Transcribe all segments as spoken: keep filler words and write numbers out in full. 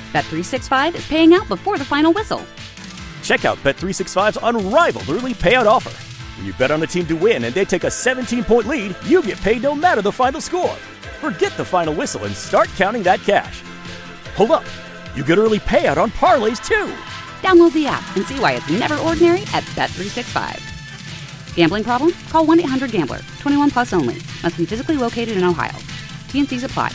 Bet three sixty-five is paying out before the final whistle. Check out Bet three sixty-five's unrivaled early payout offer. When you bet on a team to win and they take a seventeen-point lead, you get paid no matter the final score. Forget the final whistle and start counting that cash. Hold up. You get early payout on parlays, too. Download the app and see why it's never ordinary at Bet three sixty-five. Gambling problem? Call one eight hundred gambler. twenty-one plus only. Must be physically located in Ohio. T N Cs apply.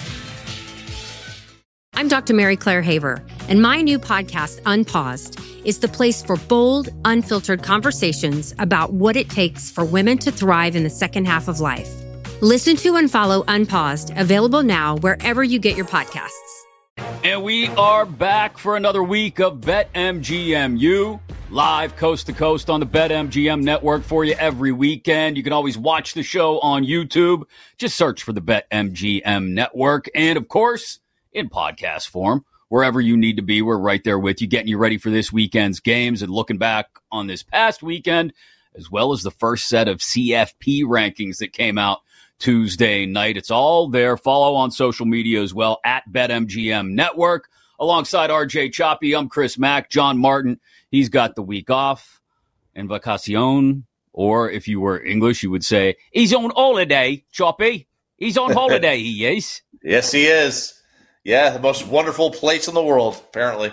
I'm Doctor Mary Claire Haver, and my new podcast, Unpaused, is the place for bold, unfiltered conversations about what it takes for women to thrive in the second half of life. Listen to and follow Unpaused, available now wherever you get your podcasts. And we are back for another week of BetMGMU, live coast to coast on the BetMGM network for you every weekend. You can always watch the show on YouTube. Just search for the BetMGM network. And, of course, in podcast form, wherever you need to be, we're right there with you, getting you ready for this weekend's games and looking back on this past weekend, as well as the first set of C F P rankings that came out Tuesday night. It's all there. Follow on social media as well, at BetMGM Network. Alongside R J Choppy, I'm Chris Mack. John Martin, he's got the week off. En vacacion, or if you were English, you would say, he's on holiday, Choppy. He's on holiday, he is. Yes, he is. Yeah, the most wonderful place in the world, apparently.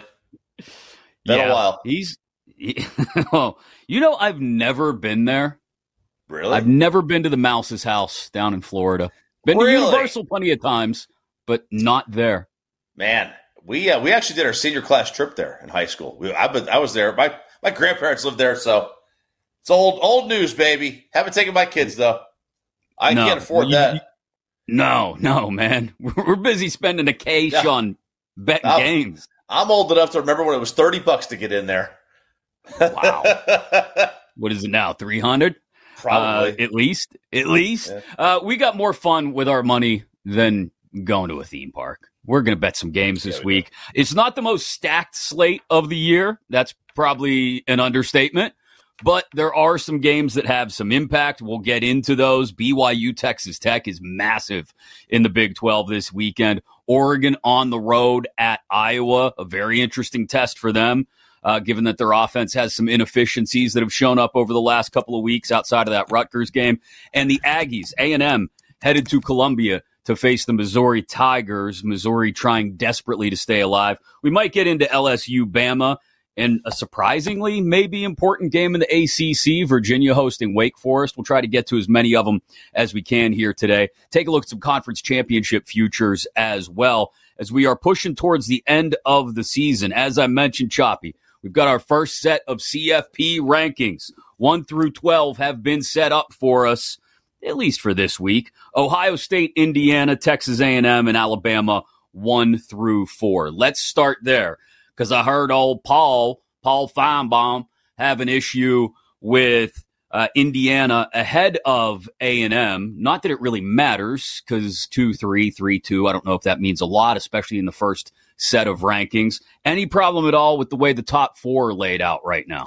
Been yeah, a while. He's, he, oh, you know, I've never been there. Really? I've never been to the Mouse's house down in Florida. Been really? to Universal plenty of times, but not there. Man, we uh, we actually did our senior class trip there in high school. We, I, I was there. My my grandparents lived there, so it's old old news, baby. Haven't taken my kids though. I no, can't afford you, that. You, no, no, man. We're busy spending a cash Yeah. on betting I'm, games. I'm old enough to remember when it was thirty bucks to get in there. Wow. What is it now? Three hundred. Probably. Uh, at least, at least. Yeah. Uh, we got more fun with our money than going to a theme park. We're going to bet some games this Yeah, we week. It's not the most stacked slate of the year. That's probably an understatement. But there are some games that have some impact. We'll get into those. B Y U Texas Tech is massive in the Big twelve this weekend. Oregon on the road at Iowa, a very interesting test for them. Uh, given that their offense has some inefficiencies that have shown up over the last couple of weeks outside of that Rutgers game. And the Aggies, A and M, headed to Columbia to face the Missouri Tigers. Missouri trying desperately to stay alive. We might get into L S U Bama and a surprisingly maybe important game in the A C C, Virginia hosting Wake Forest. We'll try to get to as many of them as we can here today. Take a look at some conference championship futures as well as we are pushing towards the end of the season. As I mentioned, Choppy, we've got our first set of C F P rankings. one through twelve have been set up for us, at least for this week. Ohio State, Indiana, Texas A and M, and Alabama, one through four. Let's start there, because I heard old Paul, Paul Feinbaum, have an issue with uh, Indiana ahead of A and M. Not that it really matters, because two three, three two, I don't know if that means a lot, especially in the first set of rankings. Any problem at all with the way the top four are laid out right now?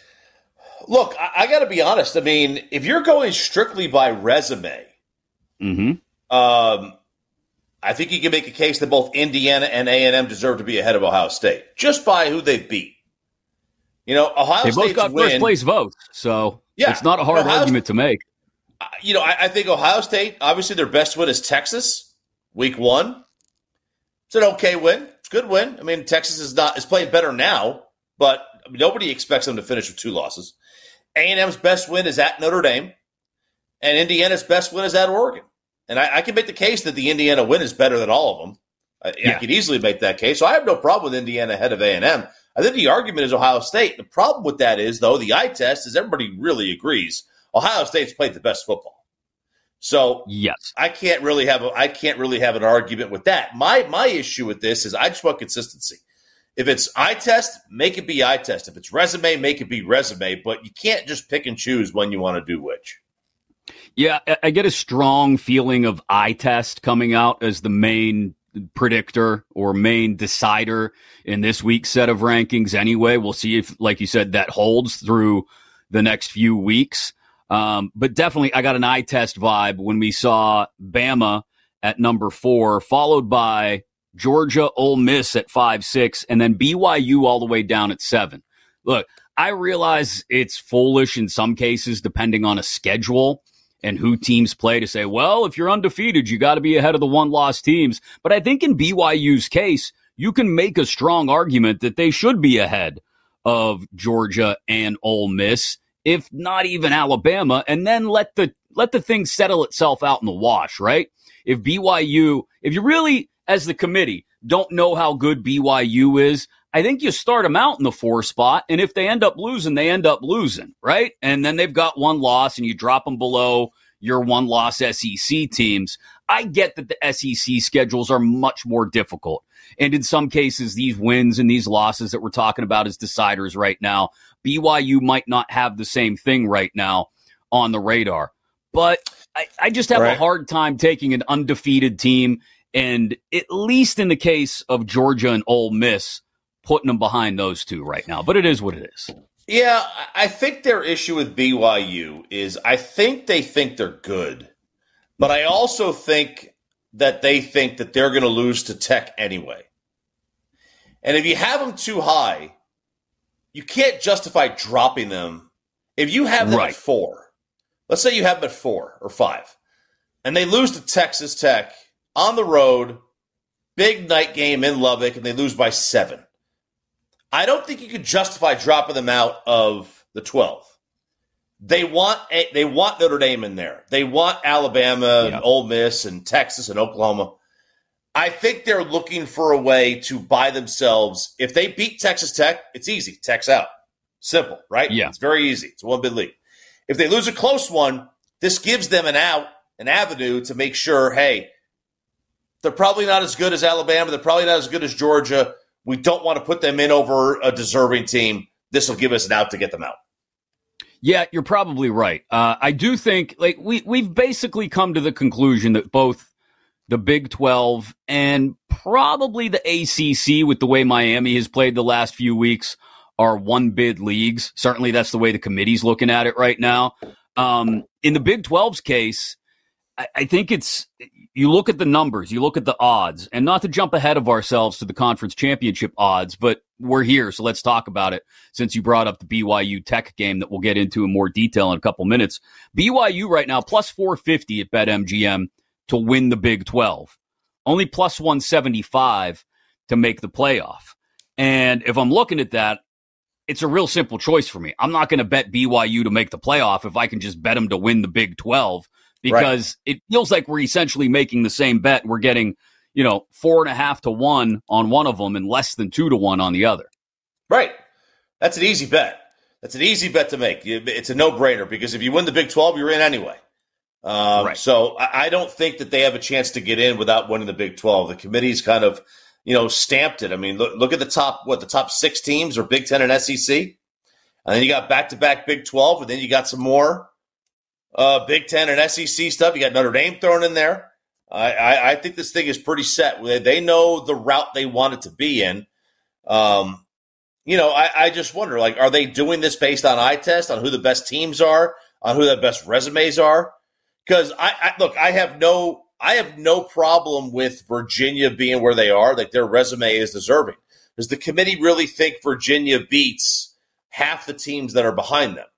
Look, I, I got to be honest. I mean, if you're going strictly by resume, Mm-hmm. um, I think you can make a case that both Indiana and A and M deserve to be ahead of Ohio State just by who they've beat. You know, Ohio They both State's got win, first place votes, so Yeah, it's not a hard Ohio argument to make. You know, I, I think Ohio State, obviously their best win is Texas, week one. It's an okay win. It's a good win. I mean, Texas is not is playing better now, but nobody expects them to finish with two losses. A and M's best win is at Notre Dame, and Indiana's best win is at Oregon. And I, I can make the case that the Indiana win is better than all of them. I, Yeah. I could easily make that case. So I have no problem with Indiana ahead of A and M. I think the argument is Ohio State. The problem with that is, though, the eye test is everybody really agrees Ohio State's played the best football. So Yes. I can't really have a, I can't really have an argument with that. My my issue with this is I just want consistency. If it's eye test, make it be eye test. If it's resume, make it be resume. But you can't just pick and choose when you want to do which. Yeah, I- I get a strong feeling of eye test coming out as the main predictor or main decider in this week's set of rankings anyway. We'll see if, like you said, that holds through the next few weeks. Um, but definitely, I got an eye test vibe when we saw Bama at number four, followed by Georgia, Ole Miss at five, six, and then B Y U all the way down at seven. Look, I realize it's foolish in some cases, depending on a schedule and who teams play, to say, well, if you're undefeated, you got to be ahead of the one-loss teams. But I think in B Y U's case, you can make a strong argument that they should be ahead of Georgia and Ole Miss, if not even Alabama, and then let the let the thing settle itself out in the wash, right? If B Y U, if you really, as the committee, don't know how good B Y U is, I think you start them out in the four spot, and if they end up losing, they end up losing, right? And then they've got one loss, and you drop them below your one-loss S E C teams. I get that the S E C schedules are much more difficult. And in some cases, these wins and these losses that we're talking about as deciders right now, B Y U might not have the same thing right now on the radar. But I, I just have right. a hard time taking an undefeated team and, at least in the case of Georgia and Ole Miss, putting them behind those two right now. But it is what it is. Yeah, I think their issue with B Y U is I think they think they're good. But I also think that they think that they're going to lose to Tech anyway. And if you have them too high, you can't justify dropping them. If you have them right. at four, let's say you have them at four or five, and they lose to Texas Tech on the road, big night game in Lubbock, and they lose by seven. I don't think you could justify dropping them out of the twelve. They want they want Notre Dame in there. They want Alabama and yep. Ole Miss and Texas and Oklahoma. I think they're looking for a way to buy themselves. If they beat Texas Tech, it's easy. Tech's out. Simple, right? Yeah. It's very easy. It's a one-bid league. If they lose a close one, this gives them an out, an avenue to make sure, hey, they're probably not as good as Alabama. They're probably not as good as Georgia. We don't want to put them in over a deserving team. This will give us an out to get them out. Yeah, you're probably right. Uh, I do think like we, we've basically come to the conclusion that both the Big twelve and probably the A C C, with the way Miami has played the last few weeks, are one-bid leagues. Certainly that's the way the committee's looking at it right now. Um, in the Big twelve's case, I, I think it's you look at the numbers, you look at the odds, and not to jump ahead of ourselves to the conference championship odds, but we're here, so let's talk about it since you brought up the B Y U Tech game that we'll get into in more detail in a couple minutes. B Y U right now, plus four fifty at BetMGM to win the Big twelve. Only plus one seventy-five to make the playoff. And if I'm looking at that, it's a real simple choice for me. I'm not going to bet B Y U to make the playoff if I can just bet them to win the Big twelve, because right. it feels like we're essentially making the same bet. We're getting, you know, four and a half to one on one of them and less than two to one on the other. Right. That's an easy bet. That's an easy bet to make. It's a no-brainer because if you win the Big twelve, you're in anyway. Um, right. So I don't think that they have a chance to get in without winning the Big twelve. The committee's kind of, you know, stamped it. I mean, look, look at the top, what, the top six teams are Big Ten and S E C. And then you got back-to-back Big twelve, and then you got some more uh, Big Ten and S E C stuff. You got Notre Dame thrown in there. I, I, I think this thing is pretty set. They know the route they want it to be in. Um, you know, I, I just wonder, like, are they doing this based on eye test, on who the best teams are, on who the best resumes are? Because I, I look, I have no, I have no problem with Virginia being where they are. Like, their resume is deserving. Does the committee really think Virginia beats half the teams that are behind them?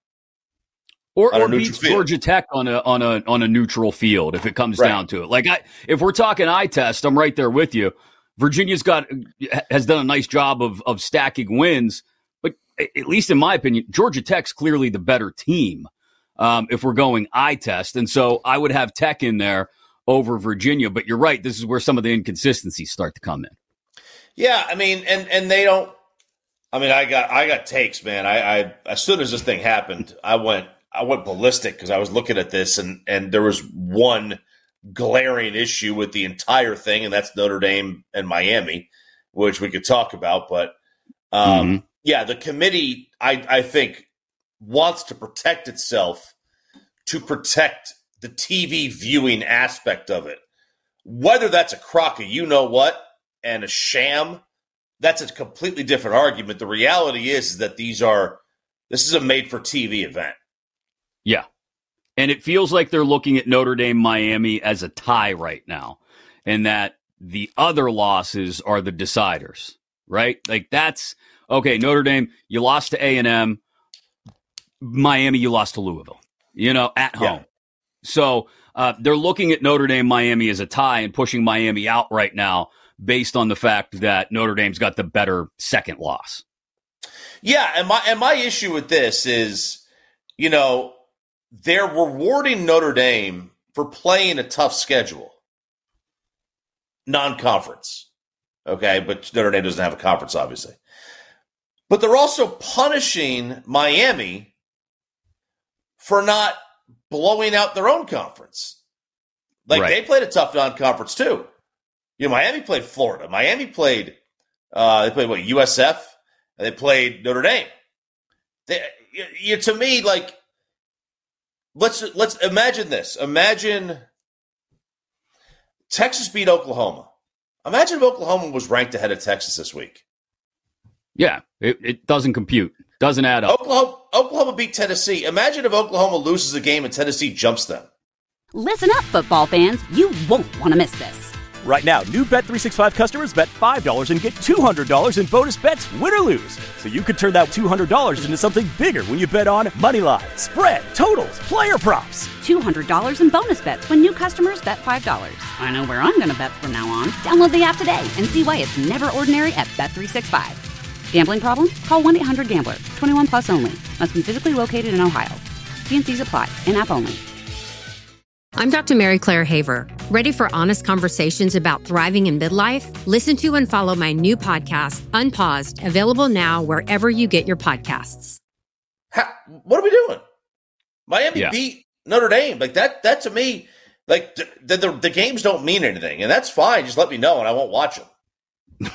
Or, or beats field. Georgia Tech on a on a on a neutral field if it comes right. down to it. Like, I, if we're talking eye test, I'm right there with you. Virginia's got has done a nice job of of stacking wins, but at least in my opinion, Georgia Tech's clearly the better team. Um, if we're going eye test, and so I would have Tech in there over Virginia. But you're right; this is where some of the inconsistencies start to come in. Yeah, I mean, and and they don't. I mean, I got I got takes, man. I, I as soon as this thing happened, I went. I went ballistic because I was looking at this, and, and there was one glaring issue with the entire thing, and that's Notre Dame and Miami, which we could talk about. But, um, mm-hmm. yeah, the committee, I, I think, wants to protect itself to protect the T V viewing aspect of it. Whether that's a crock of you-know-what and a sham, that's a completely different argument. The reality is, is that these are this is a made-for-T V event. Yeah. And it feels like they're looking at Notre Dame, Miami as a tie right now. And that the other losses are the deciders, right? Like that's okay. Notre Dame, you lost to A and M. Miami, you lost to Louisville, you know, at home. Yeah. So uh, they're looking at Notre Dame, Miami as a tie and pushing Miami out right now based on the fact that Notre Dame's got the better second loss. Yeah, and my and my issue with this is, you know, they're rewarding Notre Dame for playing a tough schedule. Non-conference. Okay, but Notre Dame doesn't have a conference, obviously. But they're also punishing Miami for not blowing out their own conference. Like, right. They played a tough non-conference, too. You know, Miami played Florida. Miami played, uh, they played, what, U S F? And they played Notre Dame. They, you, you, to me, like, let's let's imagine this. Imagine Texas beat Oklahoma. Imagine if Oklahoma was ranked ahead of Texas this week. Yeah, it, it doesn't compute. Doesn't add up. Oklahoma, Oklahoma beat Tennessee. Imagine if Oklahoma loses a game and Tennessee jumps them. Listen up, football fans. You won't want to miss this. Right now, new Bet three sixty-five customers bet five dollars and get two hundred dollars in bonus bets, win or lose. So you could turn that two hundred dollars into something bigger when you bet on money line, spread, totals, player props. two hundred dollars in bonus bets when new customers bet five dollars. I know where I'm going to bet from now on. Download the app today and see why it's never ordinary at Bet three sixty-five. Gambling problem? Call one eight hundred gambler. twenty-one plus only. Must be physically located in Ohio. T and C's apply. In-app only. I'm Doctor Mary Claire Haver. Ready for honest conversations about thriving in midlife? Listen to and follow my new podcast, Unpaused, available now wherever you get your podcasts. How, what are we doing? Miami yeah. beat Notre Dame. Like that, that to me, like the, the, the games don't mean anything. And that's fine. Just let me know and I won't watch them.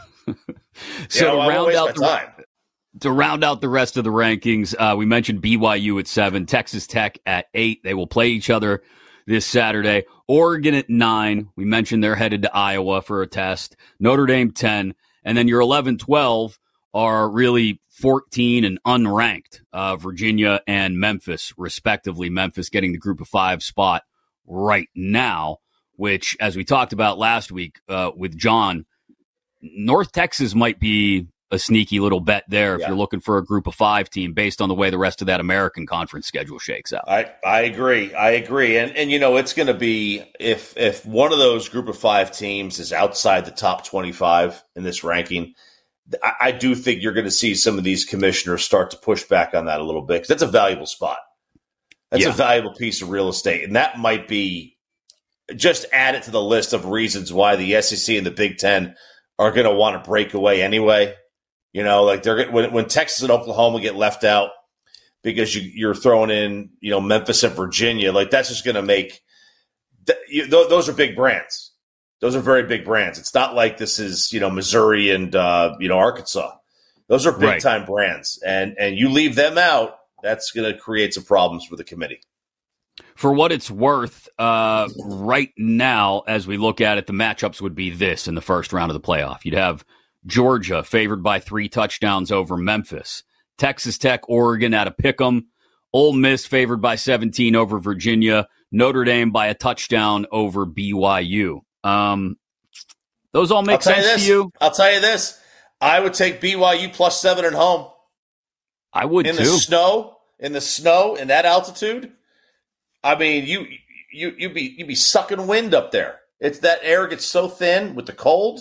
so you know, to, round out the, time. to round out the rest of the rankings, uh, we mentioned B Y U at seven, Texas Tech at eight. They will play each other this Saturday. Oregon at nine. We mentioned they're headed to Iowa for a test. Notre Dame ten. And then your eleven twelve are really fourteen and unranked. Uh, Virginia and Memphis, respectively. Memphis getting the group of five spot right now, which, as we talked about last week uh, with John, North Texas might be a sneaky little bet there if yeah. you're looking for a group of five team based on the way the rest of that American Conference schedule shakes out. I, I agree. I agree. And, and you know, it's going to be if if one of those group of five teams is outside the top twenty-five in this ranking, I, I do think you're going to see some of these commissioners start to push back on that a little bit because that's a valuable spot. That's yeah. a valuable piece of real estate. And that might be just add it to the list of reasons why the S E C and the Big Ten are going to want to break away anyway. You know, like they're when, when Texas and Oklahoma get left out because you, you're throwing in, you know, Memphis and Virginia, like that's just going to make th- you, th- those are big brands. Those are very big brands. It's not like this is, you know, Missouri and, uh, you know, Arkansas. Those are big right. time brands. And, and you leave them out, that's going to create some problems for the committee. For what it's worth, uh, right now, as we look at it, the matchups would be this in the first round of the playoff. You'd have Georgia favored by three touchdowns over Memphis. Texas Tech, Oregon at a pick'em. Ole Miss favored by seventeen over Virginia. Notre Dame by a touchdown over B Y U. Um, those all make sense you to you? I'll tell you this. I would take B Y U plus seven at home. I would in too. In the snow, in the snow, in that altitude. I mean, you you you be you be sucking wind up there. It's that air gets so thin with the cold.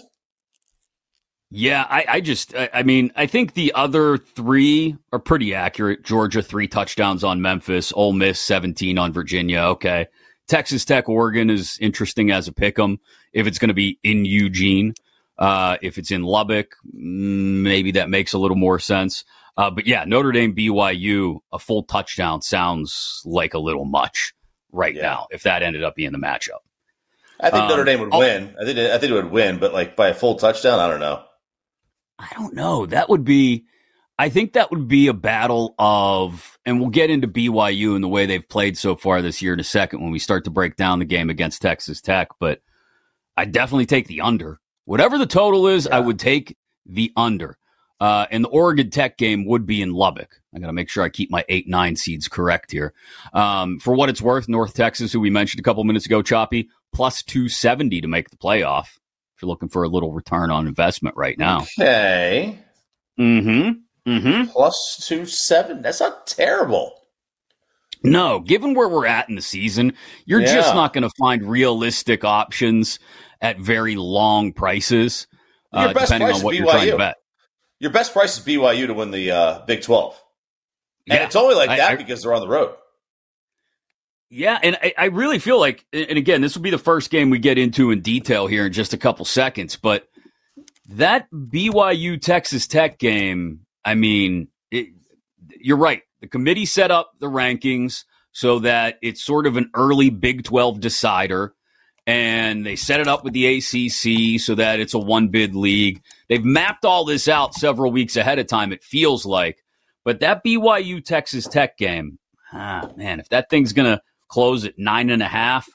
Yeah, I, I just, I, I mean, I think the other three are pretty accurate. Georgia, three touchdowns on Memphis. Ole Miss, seventeen on Virginia. Okay. Texas Tech, Oregon is interesting as a pick'em if it's going to be in Eugene. Uh, if it's in Lubbock, maybe that makes a little more sense. Uh, but yeah, Notre Dame, B Y U, a full touchdown sounds like a little much right yeah. now if that ended up being the matchup. I think um, Notre Dame would I'll, win. I think I think it would win, but like by a full touchdown, I don't know. I don't know. That would be, I think that would be a battle of, and we'll get into B Y U and the way they've played so far this year in a second when we start to break down the game against Texas Tech, but I definitely take the under. Whatever the total is, yeah. I would take the under. Uh, and the Oregon Tech game would be in Lubbock. I got to make sure I keep my eight, nine seeds correct here. Um, for what it's worth, North Texas, who we mentioned a couple minutes ago, Choppy, plus two seventy to make the playoff. if you're looking for a little return on investment right now. Okay. Mm-hmm. Mm-hmm. Plus two seven. That's not terrible. No, given where we're at in the season, you're Yeah. just not going to find realistic options at very long prices, Your uh, best depending price on is what B you're Y U. trying to bet. Your best price is B Y U to win the uh, Big twelve. And Yeah. it's only like I- that I- because they're on the road. Yeah, and I, I really feel like, and again, this will be the first game we get into in detail here in just a couple seconds, but that B Y U Texas Tech game, I mean, it, you're right. The committee set up the rankings so that it's sort of an early Big twelve decider, and they set it up with the A C C so that it's a one-bid league. They've mapped all this out several weeks ahead of time, it feels like. But that B Y U Texas Tech game, ah, man, if that thing's going to close at nine and a half,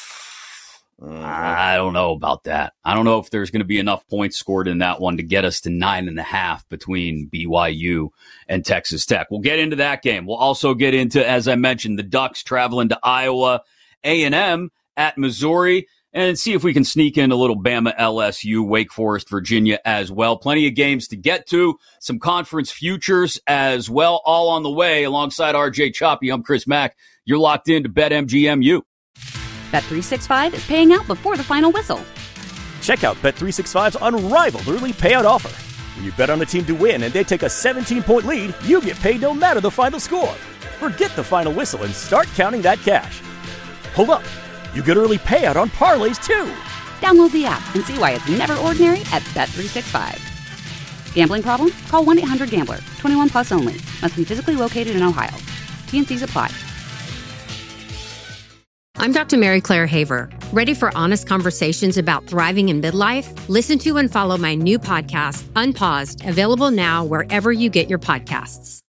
I don't know about that. I don't know if there's going to be enough points scored in that one to get us to nine and a half between B Y U and Texas Tech. We'll get into that game. We'll also get into, as I mentioned, the Ducks traveling to Iowa, A and M at Missouri, and see if we can sneak in a little Bama, L S U, Wake Forest, Virginia as well. Plenty of games to get to, some conference futures as well, all on the way. Alongside R J Choppy, I'm Chris Mack. You're locked in to BetMGMU. Bet three sixty-five is paying out before the final whistle. Check out Bet three sixty-five's unrivaled early payout offer. When you bet on a team to win and they take a seventeen-point lead, you get paid no matter the final score. Forget the final whistle and start counting that cash. Hold up. You get early payout on parlays, too. Download the app and see why it's never ordinary at Bet three sixty-five. Gambling problem? Call one eight hundred gambler. twenty-one plus only. Must be physically located in Ohio. T N Cs apply. I'm Doctor Mary Claire Haver. Ready for honest conversations about thriving in midlife? Listen to and follow my new podcast, Unpaused, available now wherever you get your podcasts.